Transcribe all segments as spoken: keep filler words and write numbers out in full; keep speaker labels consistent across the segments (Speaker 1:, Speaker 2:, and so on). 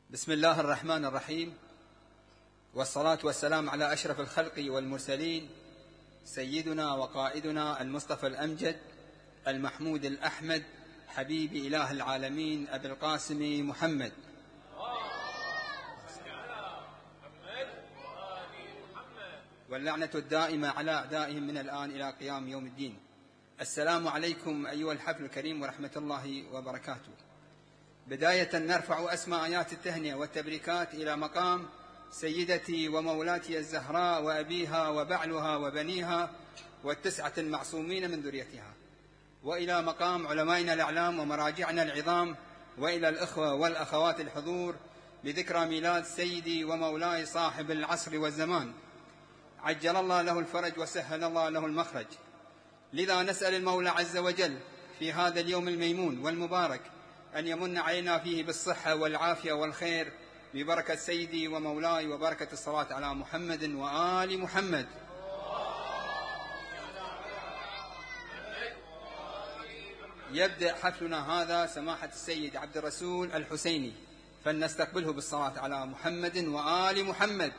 Speaker 1: بسم الله الرحمن الرحيم، والصلاة والسلام على أشرف الخلق والمرسلين، سيدنا وقائدنا المصطفى الأمجد المحمود الأحمد حبيب إله العالمين أبي القاسم محمد، واللعنة الدائمة على أعدائهم من الآن إلى قيام يوم الدين. السلام عليكم أيها الحفل الكريم ورحمة الله وبركاته. بداية نرفع أسمى آيات التهنئة والتبريكات إلى مقام سيدتي ومولاتي الزهراء وأبيها وبعلها وبنيها والتسعة المعصومين من ذريتها، وإلى مقام علمائنا الأعلام ومراجعنا العظام، وإلى الإخوة والأخوات الحضور بذكرى ميلاد سيدي ومولاي صاحب العصر والزمان، عجل الله له الفرج وسهل الله له المخرج. لذا نسأل المولى عز وجل في هذا اليوم الميمون والمبارك أن يمن علينا فيه بالصحة والعافية والخير ببركة سيدي ومولاي وبركة الصلاة على محمد وآل محمد. يبدأ حفلنا هذا سماحة السيد عبد الرسول الحسيني، فلنستقبله بالصلاة على محمد وآل محمد.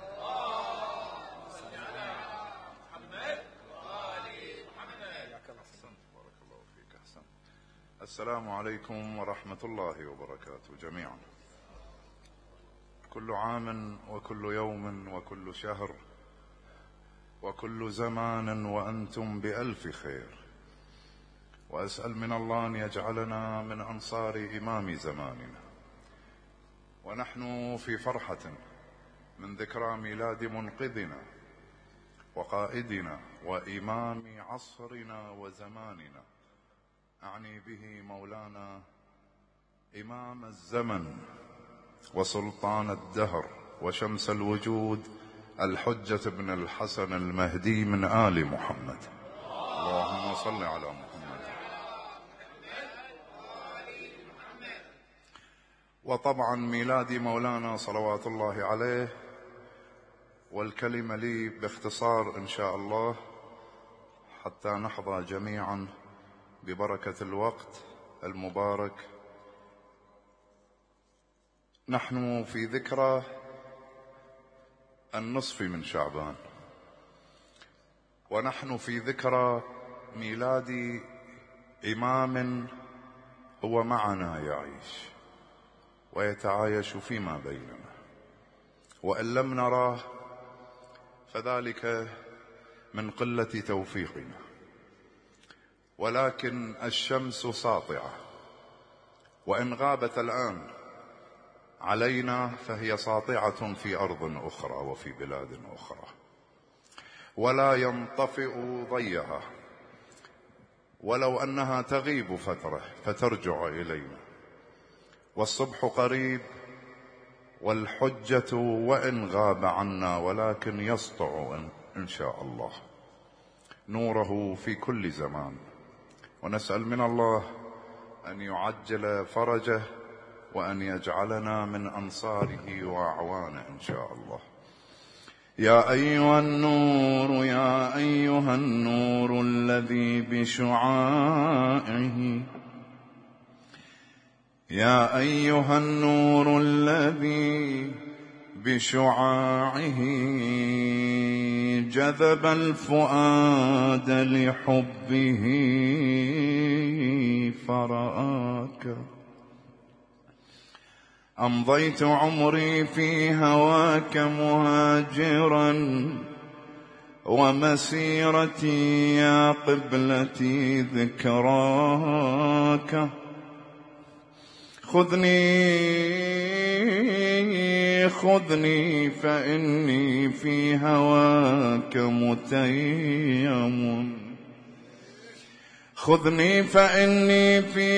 Speaker 2: السلام عليكم ورحمة الله وبركاته جميعا. كل عام وكل يوم وكل شهر وكل زمان وأنتم بألف خير، وأسأل من الله أن يجعلنا من أنصار إمام زماننا، ونحن في فرحة من ذكرى ميلاد منقذنا وقائدنا وإمام عصرنا وزماننا، أعني به مولانا إمام الزمن وسلطان الدهر وشمس الوجود الحجة بن الحسن المهدي من آل محمد. اللهم صل على محمد. وطبعا ميلاد مولانا صلوات الله عليه، والكلمة لي باختصار إن شاء الله حتى نحظى جميعا ببركة الوقت المبارك. نحن في ذكرى النصف من شعبان، ونحن في ذكرى ميلاد إمام هو معنا يعيش ويتعايش فيما بيننا، وإن لم نراه فذلك من قلة توفيقنا، ولكن الشمس ساطعة، وإن غابت الآن علينا فهي ساطعة في أرض أخرى وفي بلاد أخرى، ولا ينطفئ ضيها، ولو أنها تغيب فترة فترجع إلينا، والصبح قريب، والحجة وإن غاب عنا ولكن يسطع إن شاء الله نوره في كل زمان. ونسأل من الله أن يعجل فرجه وأن يجعلنا من أنصاره وأعوانه إن شاء الله. يا أيها النور يا أيها النور الذي بشعاعه يا أيها النور الذي بشعاعه جذب الفؤاد لحبه فرآك، أمضيت عمري في هواك مهاجرا، ومسيرتي يا قبلتي ذكراك. خذني خذني فإني في هواك متيم، خذني فإني في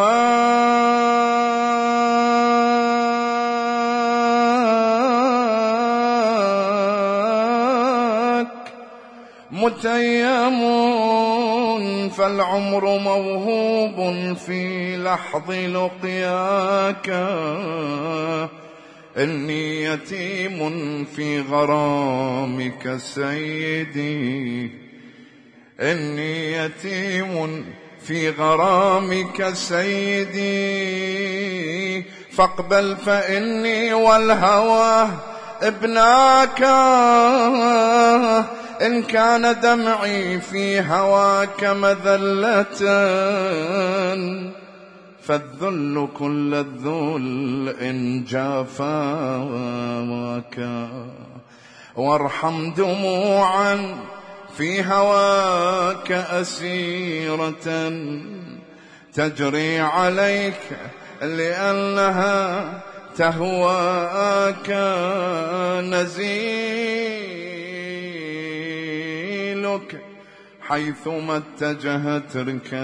Speaker 2: هواك متيم، فالعمر موهوب في لحظ لقياك. إني يتيم في غرامك سيدي، إني يتيم في غرامك سيدي،
Speaker 3: فاقبل فإني والهوى ابناك، إن كان دمعي في هواك مذلة، فالذل كل الذل إن جافاك، وارحم دموعا في هواك أسيرة تجري عليك لأنها تهواك، نزيلك حيثما اتجهت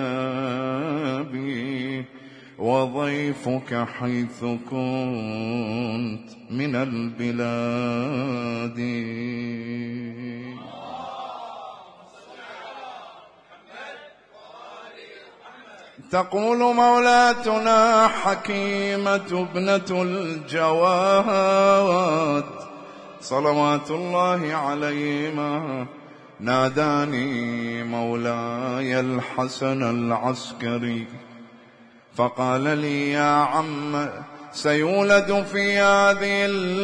Speaker 3: ركابي، وضيفك حيث كنت من البلاد. تقول مولاتنا حكيمة ابنة الجواد صلوات الله عليهما: ناداني مولاي الحسن العسكري فقال لي: يا عم، سيولد في هذه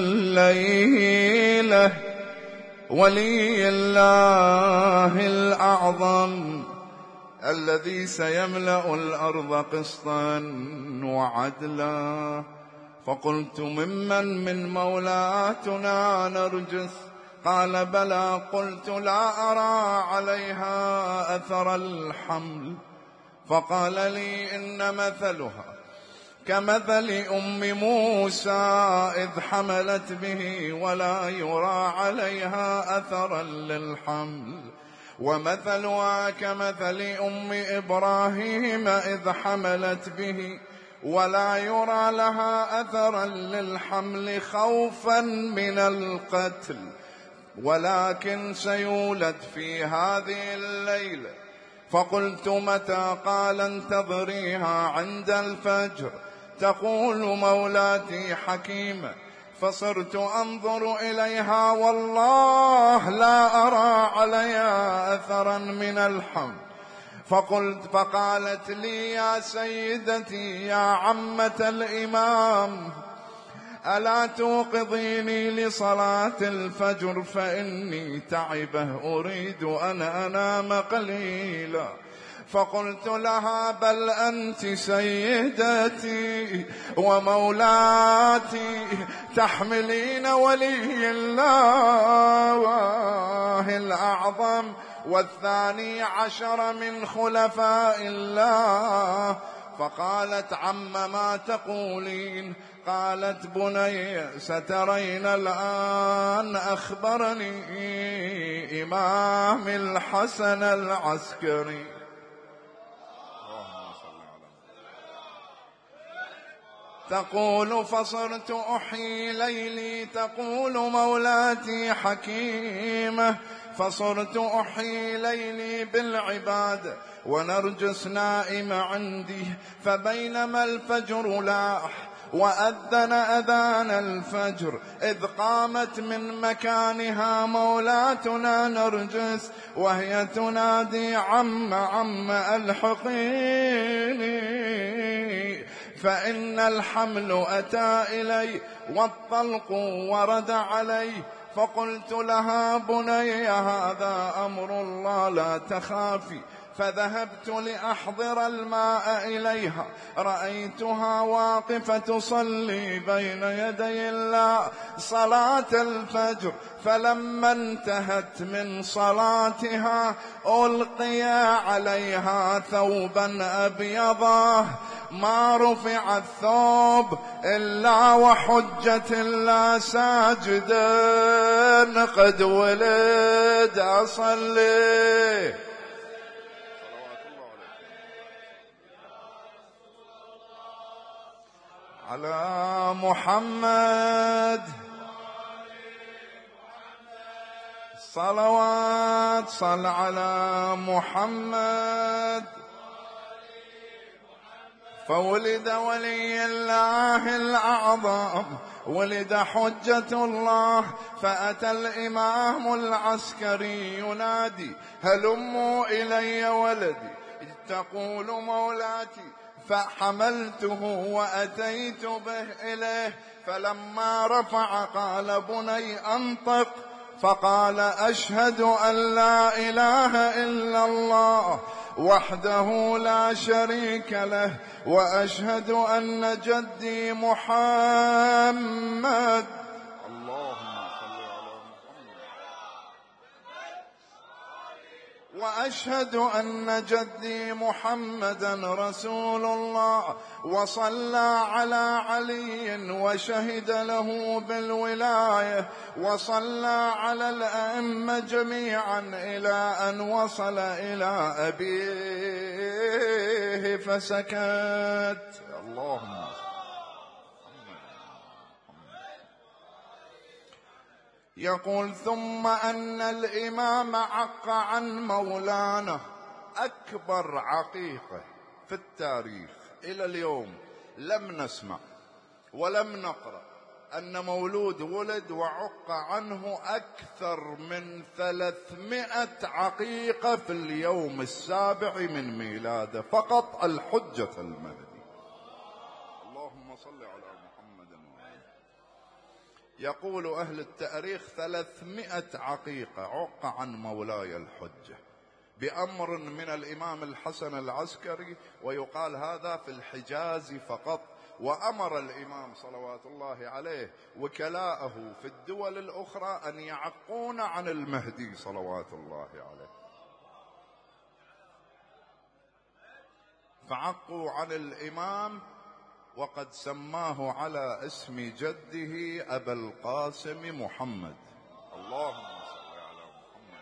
Speaker 3: الليلة ولي الله الأعظم الذي سيملأ الأرض قسطا وعدلا. فقلت: ممن؟ من مولاتنا نرجس. قال: بلى. قلت: لا أرى عليها أثر الحمل. فقال لي: إن مثلها كمثل أم موسى إذ حملت به ولا يرى عليها أثرا للحمل، ومثلها كمثل أم إبراهيم إذ حملت به ولا يرى لها أثرا للحمل خوفا من القتل، ولكن سيولد في هذه الليلة. فقلت: متى؟ قال: انتظريها عند الفجر. تقول مولاتي حكيمة: فصرت أنظر إليها والله لا أرى عليها أثرا من الحمل. فقلت فقالت لي: يا سيدتي يا عمة الإمام، ألا توقظيني لصلاة الفجر فإني تعبة أريد أن أنام قليلا. فقلت لها: بل أنت سيدتي ومولاتي، تحملين ولي الله الأعظم والثاني عشر من خلفاء الله. فقالت: عم ما تقولين؟ قالت: بني سترين الآن أخبرني إمام الحسن العسكري. تقول: فصرت أحيي ليلي. تقول مولاتي حكيمة: فصرت أحيي ليلي بالعبادة ونرجس نائم عندي، فبينما الفجر لاح وأذن أذان الفجر إذ قامت من مكانها مولاتنا نرجس وهي تنادي: عم عم ألحقيني، فإن الحمل أتى إلي والطلق ورد علي. فقلت لها: بني هذا أمر الله لا تخافي. فذهبت لأحضر الماء إليها، رأيتها واقفة تصلي بين يدي الله صلاة الفجر. فلما انتهت من صلاتها ألقي عليها ثوبا أبيضا، ما رفع الثوب إلا وحجة الله ساجدا قد ولد أصلي. على محمد صلوات. صل على محمد. فولد ولي الله الأعظم، ولد حجة الله. فأتى الإمام العسكري ينادي: هلموا إلي ولدي. تقول مولاتي: فحملته وأتيت به إليه، فلما رفع قال بني أنطق، فقال أشهد أن لا إله إلا الله وحده لا شريك له، وأشهد أن جدي محمد اللهم صل على محمد وأشهد أن جدي محمدا رسول الله، وصلى على علي وشهد له بالولاية، وصلى على الأئمة جميعا إلى أن وصل إلى أبيه فسكت. اللهم يقول ثم أن الإمام عق عن مولانا. أكبر عقيقة في التاريخ إلى اليوم لم نسمع ولم نقرأ أن مولود ولد وعق عنه أكثر من ثلاثمائة عقيقة في اليوم السابع من ميلاده فقط الحجة المهدي. اللهم صل على محمد وآله. يقول أهل التاريخ ثلاثمائة عقيقة عق عن مولاي الحجة بأمر من الإمام الحسن العسكري، ويقال هذا في الحجاز فقط. وأمر الإمام صلوات الله عليه وكلاءه في الدول الأخرى أن يعقون عن المهدي صلوات الله عليه، فعقوا عن الإمام وقد سماه على اسم جده أبا القاسم محمد. اللهم صل على محمد.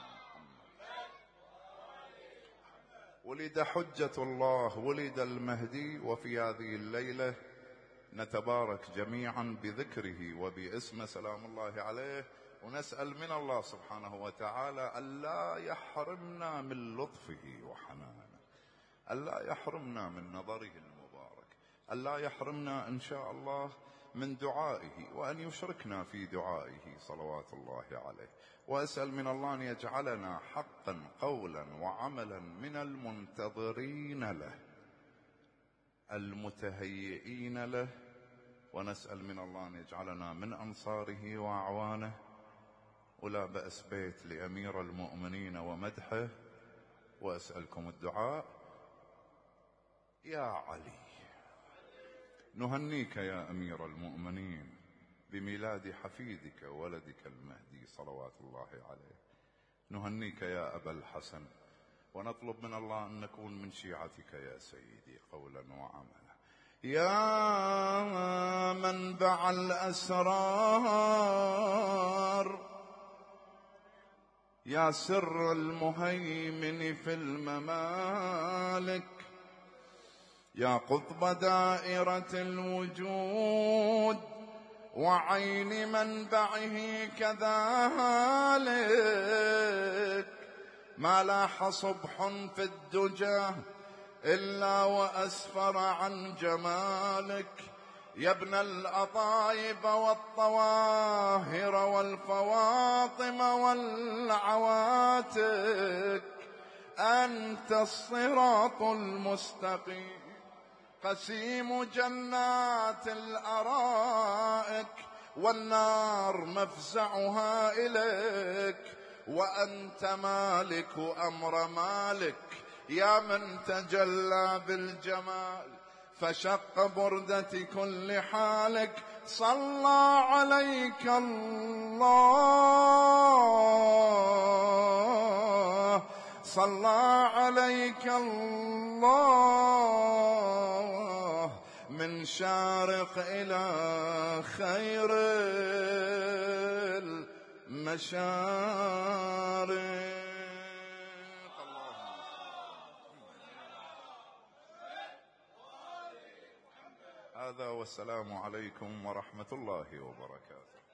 Speaker 3: ولد حجة الله، ولد المهدي، وفي هذه الليلة نتبارك جميعا بذكره وباسم سلام الله عليه، ونسأل من الله سبحانه وتعالى ألا يحرمنا من لطفه وحنانه، ألا يحرمنا من نظره المبارك، ألا يحرمنا إن شاء الله من دعائه، وأن يشركنا في دعائه صلوات الله عليه. وأسأل من الله أن يجعلنا حقا قولا وعملا من المنتظرين له المتهيئين له، ونسأل من الله أن يجعلنا من أنصاره وأعوانه. ولا بأس بيت لأمير المؤمنين ومدحه، وأسألكم الدعاء. يا علي، نهنيك يا أمير المؤمنين بميلاد حفيدك ولدك المهدي صلوات الله عليه. نهنيك يا أبا الحسن، ونطلب من الله أن نكون من شيعتك يا سيدي قولا وعملا. يا منبع الأسرار، يا سر المهيمن في الممالك، يا قطب دائرة الوجود وعين منبعه كذلك، ما لاح صبح في الدجى إلا وأسفر عن جمالك. يا ابن الأطايب والطواهر والفواطم والعواتك، أنت الصراط المستقيم، قسيم جنات الأرائك، والنار مفزعها إليك، وأنت مالك أمر مالك، يا من تجلى بالجمال فشق بردة كل حالك. صلى عليك الله، صلى عليك الله، من شارق إلى خير المشارق. هذا والسلام عليكم ورحمة الله وبركاته.